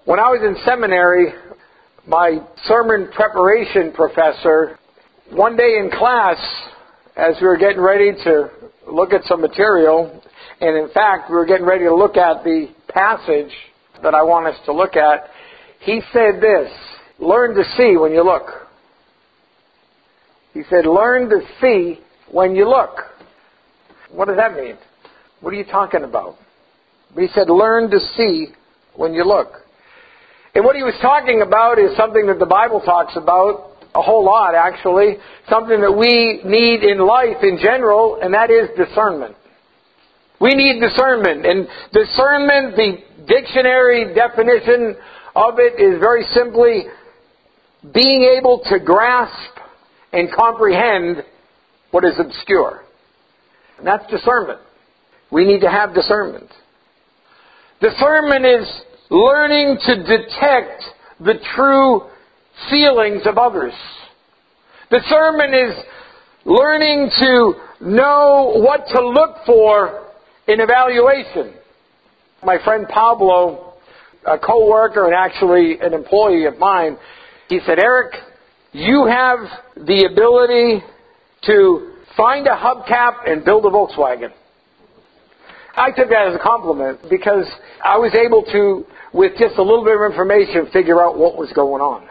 When I was in seminary, my sermon preparation professor, one day in class, as we were getting ready to look at some material, and in fact, we were getting ready to look at the passage that I want us to look at, he said this: learn to see when you look. He said, learn to see when you look. What does that mean? What are you talking about? He said, learn to see when you look. And what he was talking about is something that the Bible talks about a whole lot, actually. Something that we need in life in general, and that is discernment. We need discernment. And discernment, the dictionary definition of it is very simply being able to grasp and comprehend what is obscure. And that's discernment. We need to have discernment. Discernment is learning to detect the true feelings of others. Discernment is learning to know what to look for in evaluation. My friend Pablo, a co-worker and actually an employee of mine, he said, Eric, you have the ability to find a hubcap and build a Volkswagen. I took that as a compliment because I was able to, with just a little bit of information, figure out what was going on.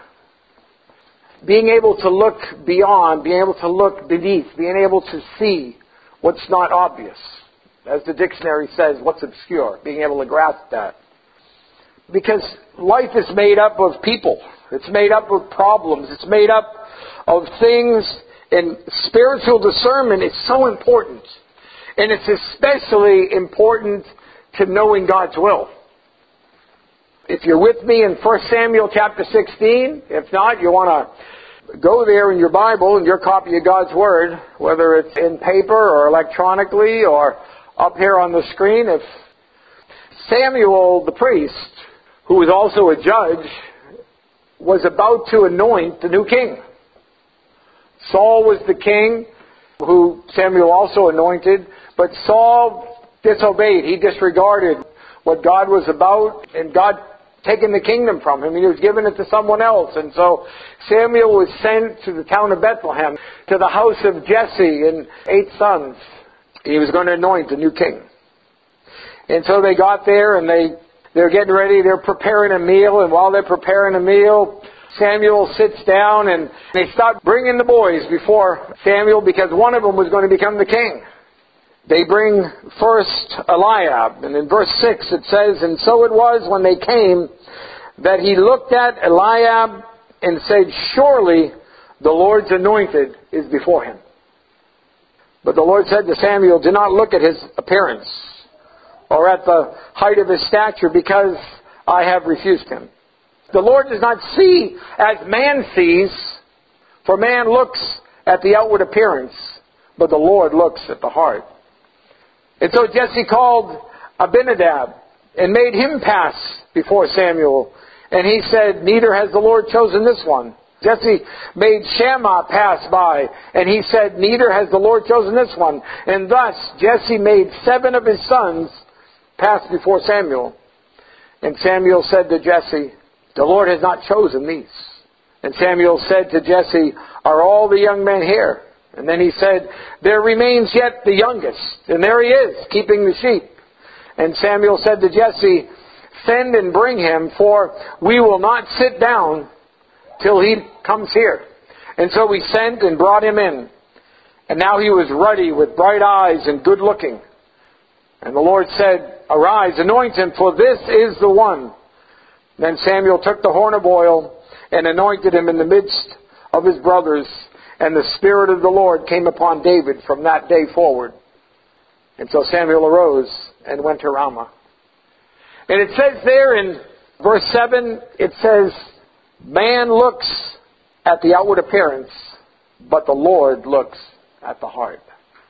Being able to look beyond, being able to look beneath, being able to see what's not obvious. As the dictionary says, what's obscure. Being able to grasp that. Because life is made up of people. It's made up of problems. It's made up of things, and spiritual discernment is so important. And it's especially important to knowing God's will. If you're with me in 1 Samuel chapter 16, if not, you want to go there in your Bible, in your copy of God's Word, whether it's in paper or electronically or up here on the screen. If Samuel the priest, who was also a judge, was about to anoint the new king. Saul was the king who Samuel also anointed, but Saul disobeyed. He disregarded what God was about, and God taken the kingdom from him. He was giving it to someone else. And so Samuel was sent to the town of Bethlehem, to the house of Jesse and 8 sons. He was going to anoint the new king. And so they got there and they're getting ready. They're preparing a meal. And while they're preparing a meal, Samuel sits down and they start bringing the boys before Samuel because one of them was going to become the king. They bring first Eliab. And in verse 6 it says, and so it was when they came that he looked at Eliab and said, surely the Lord's anointed is before him. But the Lord said to Samuel, do not look at his appearance or at the height of his stature, because I have refused him. The Lord does not see as man sees, for man looks at the outward appearance, but the Lord looks at the heart. And so Jesse called Abinadab and made him pass before Samuel. And he said, neither has the Lord chosen this one. Jesse made Shammah pass by, and he said, neither has the Lord chosen this one. And thus Jesse made 7 of his sons pass before Samuel. And Samuel said to Jesse, the Lord has not chosen these. And Samuel said to Jesse, are all the young men here? And then he said, there remains yet the youngest, and there he is, keeping the sheep. And Samuel said to Jesse, send and bring him, for we will not sit down till he comes here. And so we sent and brought him in. And now he was ruddy with bright eyes and good looking. And the Lord said, arise, anoint him, for this is the one. Then Samuel took the horn of oil and anointed him in the midst of his brothers. And the Spirit of the Lord came upon David from that day forward. And so Samuel arose and went to Ramah. And it says there in verse 7, it says, man looks at the outward appearance, but the Lord looks at the heart.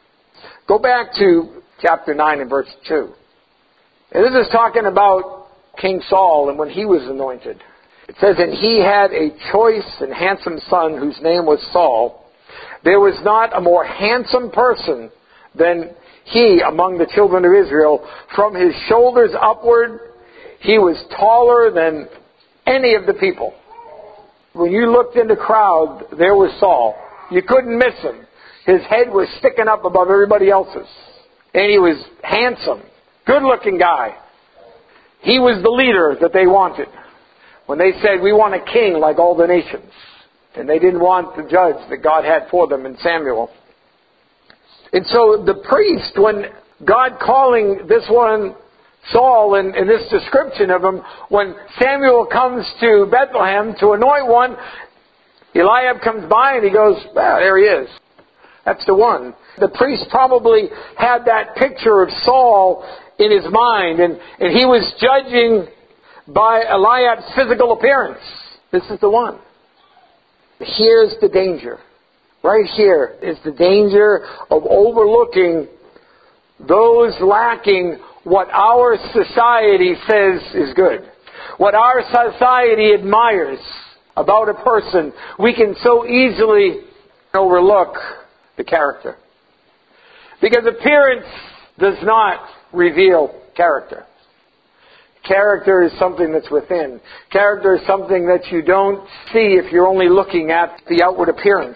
Go back to chapter 9 and verse 2. And this is talking about King Saul and when he was anointed. It says, and he had a choice and handsome son whose name was Saul. There was not a more handsome person than he among the children of Israel. From his shoulders upward, he was taller than any of the people. When you looked in the crowd, there was Saul. You couldn't miss him. His head was sticking up above everybody else's. And he was handsome, good-looking guy. He was the leader that they wanted. When they said, we want a king like all the nations. And they didn't want the judge that God had for them in Samuel. And so the priest, when God calling this one Saul and this description of him, when Samuel comes to Bethlehem to anoint one, Eliab comes by and he goes, well, there he is. That's the one. The priest probably had that picture of Saul in his mind, and he was judging by Eliab's physical appearance. This is the one. Here's the danger. Right here is the danger of overlooking those lacking what our society says is good. What our society admires about a person. We can so easily overlook the character. Because appearance does not reveal character. Character is something that's within. Character is something that you don't see if you're only looking at the outward appearance.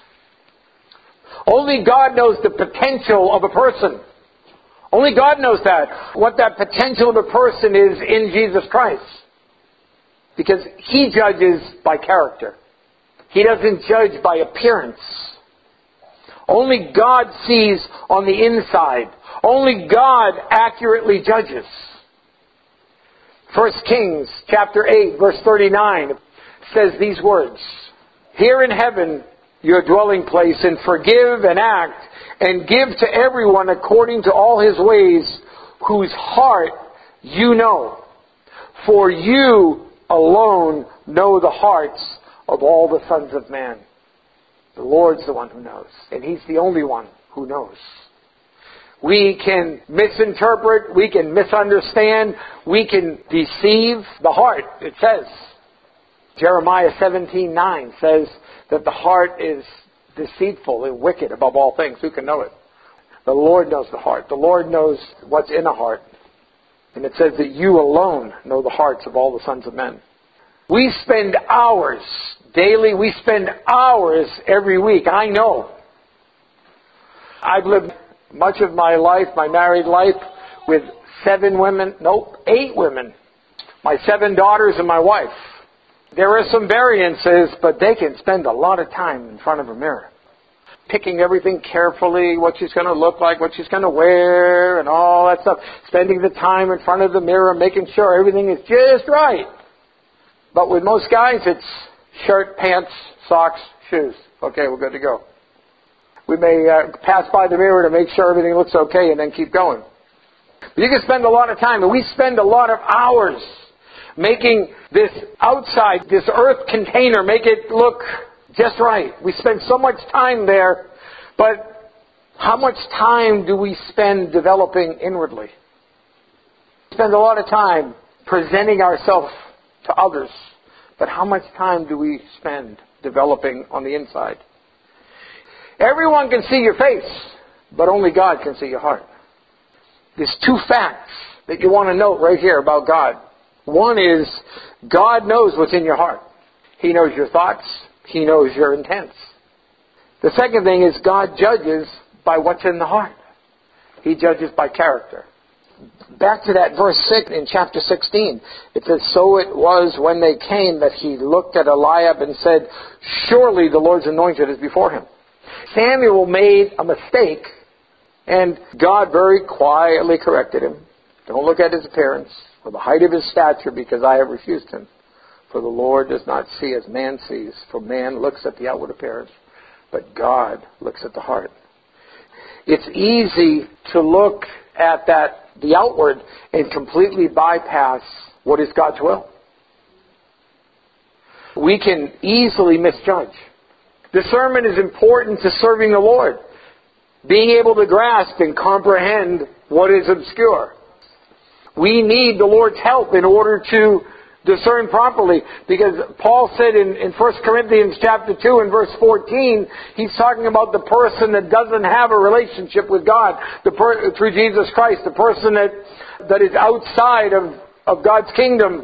Only God knows the potential of a person. Only God knows that. What that potential of a person is in Jesus Christ. Because He judges by character. He doesn't judge by appearance. Only God sees on the inside. Only God accurately judges. 1 Kings chapter 8 verse 39 says these words. Here in heaven your dwelling place, and forgive and act and give to everyone according to all his ways, whose heart you know. For you alone know the hearts of all the sons of man. The Lord's the one who knows. And He's the only one who knows. We can misinterpret, we can misunderstand, we can deceive the heart, it says. Jeremiah 17:9 says that the heart is deceitful and wicked above all things. Who can know it? The Lord knows the heart. The Lord knows what's in a heart. And it says that you alone know the hearts of all the sons of men. We spend hours daily. We spend hours every week. I know. I've lived much of my life, my married life, with 8 women. My 7 daughters and my wife. There are some variances, but they can spend a lot of time in front of a mirror. Picking everything carefully, what she's going to look like, what she's going to wear, and all that stuff. Spending the time in front of the mirror, making sure everything is just right. But with most guys, it's shirt, pants, socks, shoes. Okay, we're good to go. We may pass by the mirror to make sure everything looks okay and then keep going. But you can spend a lot of time, and we spend a lot of hours making this outside, this earth container, make it look just right. We spend so much time there, but how much time do we spend developing inwardly? We spend a lot of time presenting ourselves to others, but how much time do we spend developing on the inside? Everyone can see your face, but only God can see your heart. There's 2 facts that you want to note right here about God. One is, God knows what's in your heart. He knows your thoughts. He knows your intents. The second thing is, God judges by what's in the heart. He judges by character. Back to that verse 6 in chapter 16. It says, so it was when they came that he looked at Eliab and said, surely the Lord's anointed is before him. Samuel made a mistake, and God very quietly corrected him. Don't look at his appearance or the height of his stature, because I have refused him. For the Lord does not see as man sees, for man looks at the outward appearance, but God looks at the heart. It's easy to look at the outward and completely bypass what is God's will. We can easily misjudge. Discernment is important to serving the Lord. Being able to grasp and comprehend what is obscure. We need the Lord's help in order to discern properly. Because Paul said in 1 Corinthians chapter 2 and verse 14, he's talking about the person that doesn't have a relationship with God through Jesus Christ. The person that is outside of God's kingdom.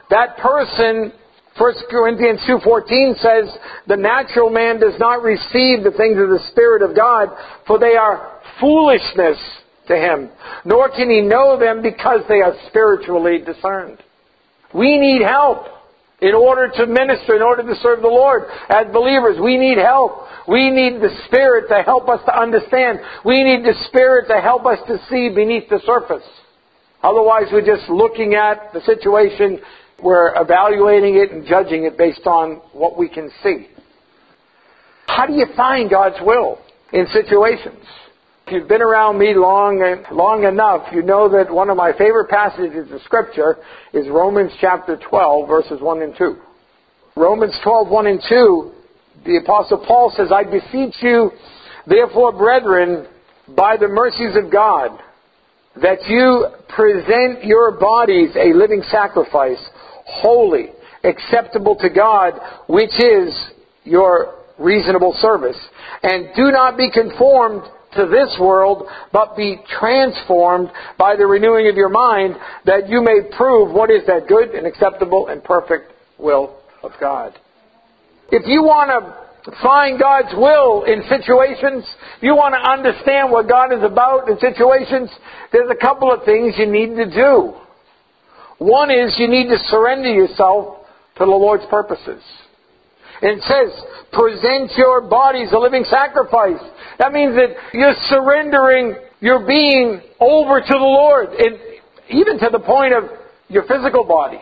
that person, 1 Corinthians 2:14 says, the natural man does not receive the things of the Spirit of God, for they are foolishness to him, nor can he know them because they are spiritually discerned. We need help in order to minister, in order to serve the Lord. As believers, we need help. We need the Spirit to help us to understand. We need the Spirit to help us to see beneath the surface. Otherwise, we're just looking at the situation, we're evaluating it and judging it based on what we can see. How do you find God's will in situations? If you've been around me long enough, you know that one of my favorite passages of Scripture is Romans chapter 12, verses 1 and 2. Romans 12, 1 and 2, the Apostle Paul says, I beseech you, therefore, brethren, by the mercies of God, that you present your bodies a living sacrifice, holy, acceptable to God, which is your reasonable service. And do not be conformed to this world, but be transformed by the renewing of your mind, that you may prove what is that good and acceptable and perfect will of God. If you want to find God's will in situations, if you want to understand what God is about in situations, there's a couple of things you need to do. One is you need to surrender yourself to the Lord's purposes. And it says, present your bodies a living sacrifice. That means that you're surrendering your being over to the Lord, and even to the point of your physical body.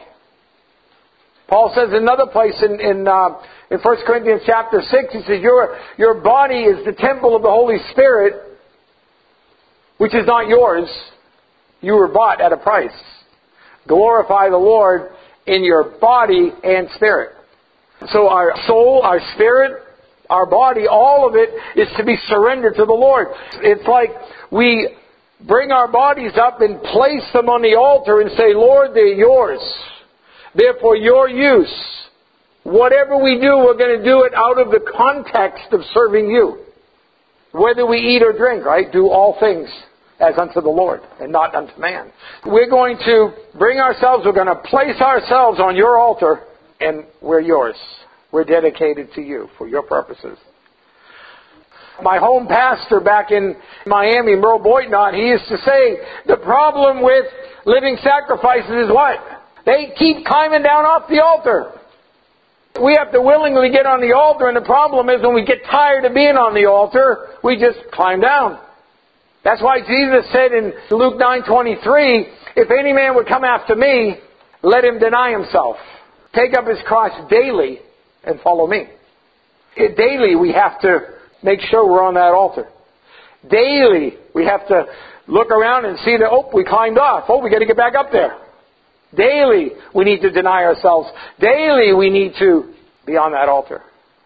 Paul says in another place in 1 Corinthians chapter 6, he says, your body is the temple of the Holy Spirit, which is not yours. You were bought at a price. Glorify the Lord in your body and spirit. So our soul, our spirit, our body, all of it is to be surrendered to the Lord. It's like we bring our bodies up and place them on the altar and say, Lord, they're yours. Therefore, your use. Whatever we do, we're going to do it out of the context of serving you. Whether we eat or drink, right? Do all things as unto the Lord and not unto man. We're going to bring ourselves, we're going to place ourselves on your altar, and we're yours. We're dedicated to you for your purposes. My home pastor back in Miami, Merle Boitnott, he used to say, the problem with living sacrifices is what? They keep climbing down off the altar. We have to willingly get on the altar, and the problem is when we get tired of being on the altar, we just climb down. That's why Jesus said in Luke 9:23, if any man would come after me, let him deny himself. Take up his cross daily and follow me. Daily we have to make sure we're on that altar. Daily we have to look around and see that, we climbed off. We got to get back up there. Daily we need to deny ourselves. Daily we need to be on that altar.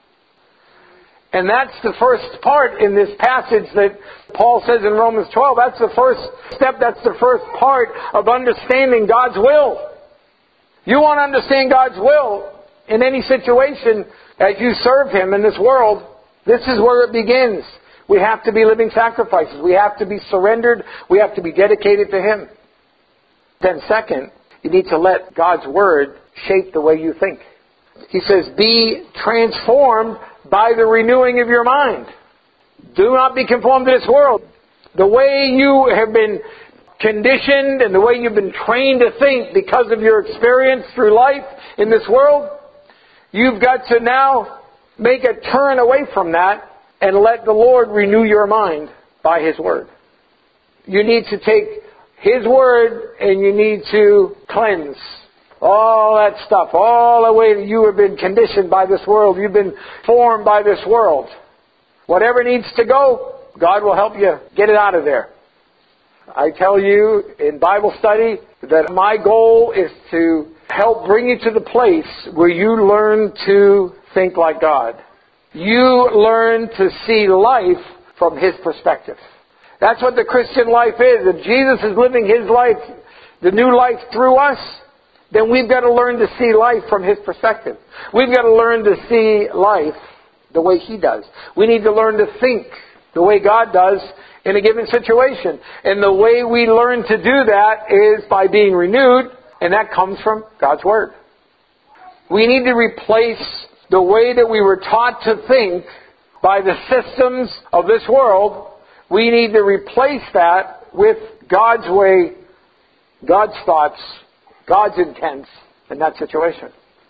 And that's the first part in this passage that Paul says in Romans 12. That's the first step. That's the first part of understanding God's will. You want to understand God's will in any situation as you serve Him in this world. This is where it begins. We have to be living sacrifices. We have to be surrendered. We have to be dedicated to Him. Then second, you need to let God's Word shape the way you think. He says, be transformed by the renewing of your mind. Do not be conformed to this world. The way you have been conditioned and the way you've been trained to think because of your experience through life in this world, you've got to now make a turn away from that and let the Lord renew your mind by His Word. You need to take His Word and you need to cleanse all that stuff, all the way that you have been conditioned by this world. You've been formed by this world. Whatever needs to go, God will help you get it out of there. I tell you in Bible study that my goal is to help bring you to the place where you learn to think like God. You learn to see life from His perspective. That's what the Christian life is. If Jesus is living His life, the new life through us, then we've got to learn to see life from His perspective. We've got to learn to see life the way He does. We need to learn to think the way God does in a given situation. And the way we learn to do that is by being renewed, and that comes from God's Word. We need to replace the way that we were taught to think by the systems of this world. We need to replace that with God's way, God's thoughts, God's intents in that situation.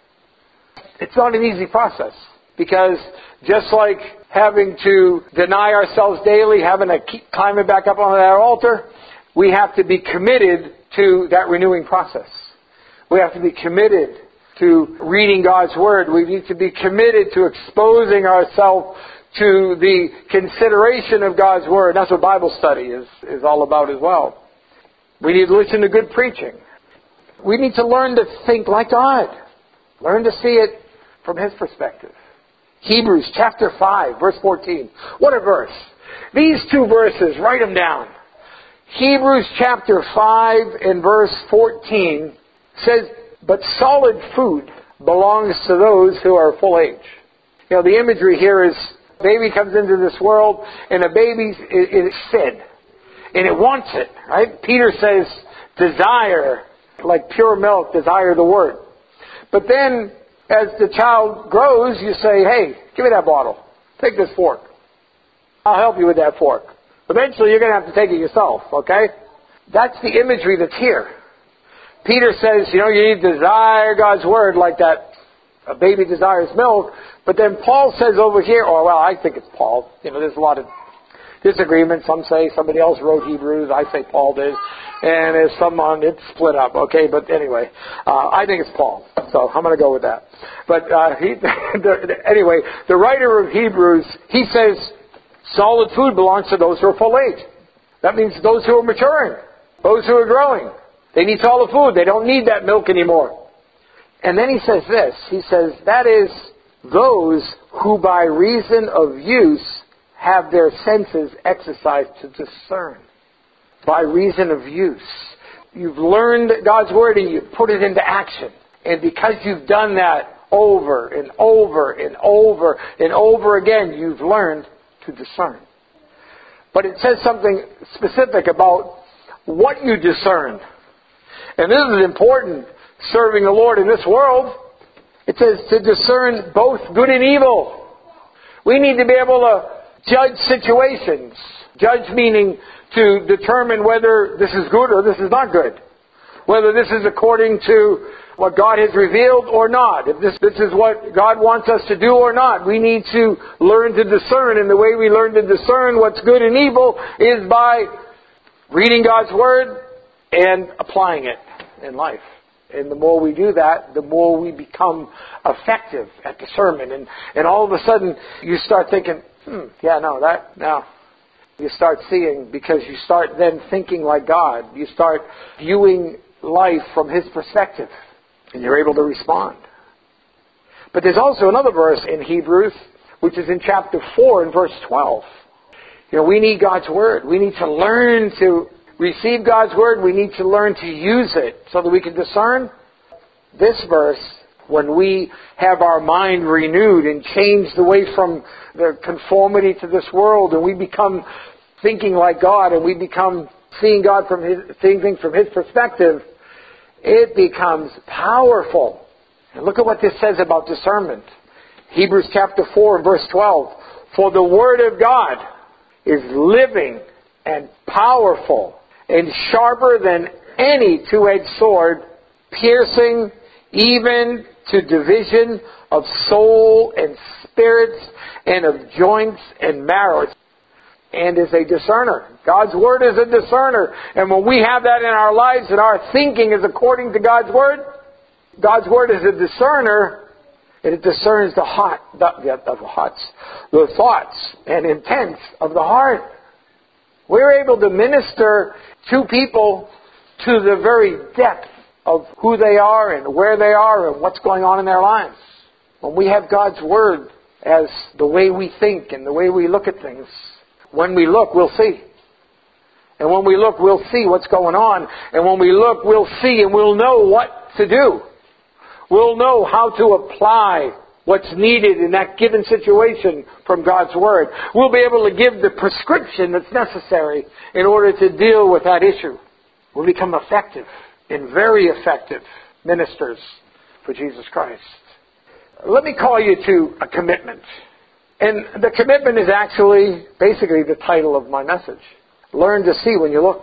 It's not an easy process, because just like having to deny ourselves daily, having to keep climbing back up on that altar, we have to be committed to that renewing process. We have to be committed to reading God's Word. We need to be committed to exposing ourselves to the consideration of God's Word. That's what Bible study is all about as well. We need to listen to good preaching. We need to learn to think like God. Learn to see it from His perspective. Hebrews chapter 5, verse 14. What a verse. These two verses, write them down. Hebrews chapter 5 and verse 14 says, "But solid food belongs to those who are full age." You know, the imagery here is, a baby comes into this world, and a baby is fed, and it wants it, right? Peter says, desire, like pure milk, desire the Word. But then, as the child grows, you say, hey, give me that bottle. Take this fork. I'll help you with that fork. Eventually, you're going to have to take it yourself, okay? That's the imagery that's here. Peter says, you need to desire God's Word like that a baby desires milk. But then Paul says over here, I think it's Paul. There's a lot of disagreement. Some say somebody else wrote Hebrews. I say Paul did. And there's it's split up, okay? But anyway, I think it's Paul. So I'm going to go with that. But anyway, the writer of Hebrews, he says, solid food belongs to those who are full age. That means those who are maturing, those who are growing. They need solid food. They don't need that milk anymore. And then he says this. He says, that is, those who by reason of use have their senses exercised to discern. By reason of use. You've learned God's Word and you've put it into action. And because you've done that over and over and over and over again, you've learned to discern. But it says something specific about what you discern. And this is important, serving the Lord in this world. It says to discern both good and evil. We need to be able to judge situations. Judge meaning to determine whether this is good or this is not good. Whether this is according to what God has revealed or not. If this is what God wants us to do or not. We need to learn to discern. And the way we learn to discern what's good and evil is by reading God's Word and applying it in life. And the more we do that, the more we become effective at discernment. And all of a sudden, you start thinking, You start seeing, because you start then thinking like God. You start viewing life from His perspective. And you're able to respond. But there's also another verse in Hebrews, which is in chapter 4 and verse 12. We need God's Word. We need to learn to receive God's Word. We need to learn to use it so that we can discern. This verse, when we have our mind renewed and changed away from the conformity to this world, and we become thinking like God, and we become seeing things from His perspective, it becomes powerful. And look at what this says about discernment. Hebrews chapter 4 and verse 12. For the Word of God is living and powerful and sharper than any two-edged sword, piercing even to division of soul and spirits and of joints and marrow, and is a discerner. God's Word is a discerner. And when we have that in our lives and our thinking is according to God's Word is a discerner, and it discerns the thoughts and intents of the heart. We're able to minister to people to the very depth of who they are and where they are and what's going on in their lives. When we have God's Word as the way we think and the way we look at things, when we look, we'll see. And when we look, we'll see what's going on. And when we look, we'll see and we'll know what to do. We'll know how to apply what's needed in that given situation from God's Word. We'll be able to give the prescription that's necessary in order to deal with that issue. We'll become effective and very effective ministers for Jesus Christ. let me call you to a commitment. And the commitment is actually basically the title of my message. Learn to see when you look.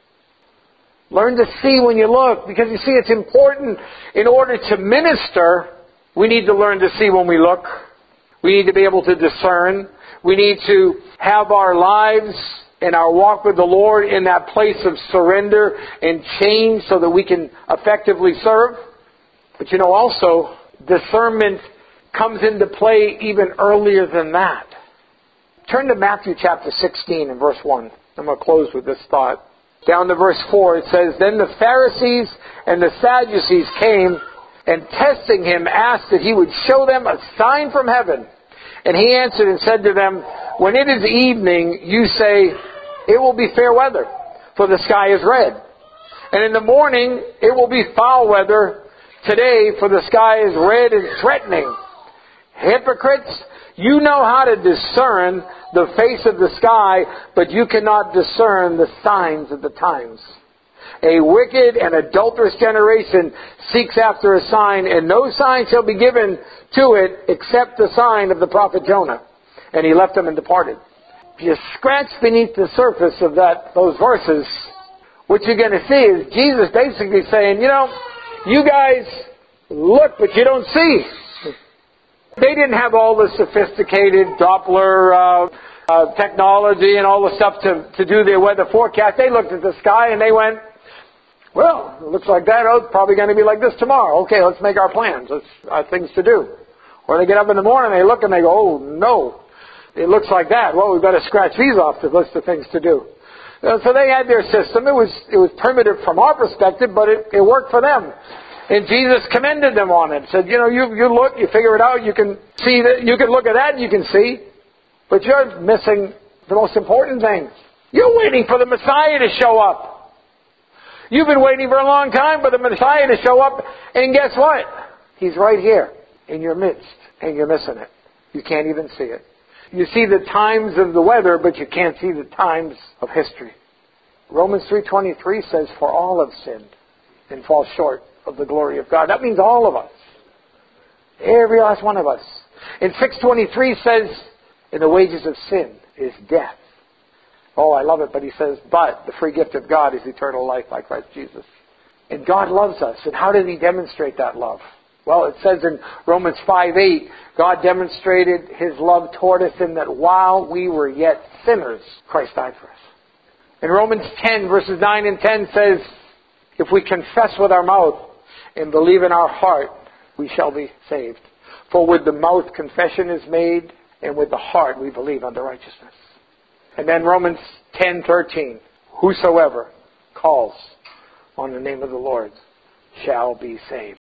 Learn to see when you look. Because you see, it's important in order to minister, we need to learn to see when we look. We need to be able to discern. We need to have our lives and our walk with the Lord in that place of surrender and change so that we can effectively serve. But also, discernment comes into play even earlier than that. Turn to Matthew chapter 16 and verse 1. I'm going to close with this thought. Down to verse 4 it says, Then the Pharisees and the Sadducees came and testing him asked that he would show them a sign from heaven. And he answered and said to them, When it is evening, you say, It will be fair weather, for the sky is red. And in the morning, it will be foul weather today, for the sky is red and threatening. Hypocrites, you know how to discern the face of the sky, but you cannot discern the signs of the times. A wicked and adulterous generation seeks after a sign, and no sign shall be given to it except the sign of the prophet Jonah. And he left them and departed. If you scratch beneath the surface of those verses, what you're going to see is Jesus basically saying, you guys look, but you don't see. They didn't have all the sophisticated Doppler technology and all the stuff to do their weather forecast. They looked at the sky and they went, well, it looks like that. Oh, it's probably going to be like this tomorrow. Okay, let's make our plans. Let's things to do. Or they get up in the morning, they look and they go, oh no, it looks like that. Well, we better scratch these off the list of things to do. So they had their system. It was primitive from our perspective, but it worked for them. And Jesus commended them on it. Said, you look, you figure it out, you can see that, you can look at that and you can see. But you're missing the most important thing. You're waiting for the Messiah to show up. You've been waiting for a long time for the Messiah to show up. And guess what? He's right here in your midst. And you're missing it. You can't even see it. You see the times of the weather, but you can't see the times of history. Romans 3:23 says, For all have sinned and fall short of the glory of God. That means all of us. Every last one of us. And 6:23 says, And the wages of sin is death. Oh, I love it, but he says, But the free gift of God is eternal life by Christ Jesus. And God loves us. And how did he demonstrate that love? Well, it says in Romans 5:8, God demonstrated his love toward us in that while we were yet sinners, Christ died for us. In Romans 10, verses 9 and 10 says, If we confess with our mouth and believe in our heart, we shall be saved. For with the mouth confession is made, and with the heart we believe unto righteousness. And then Romans 10:13, Whosoever calls on the name of the Lord shall be saved.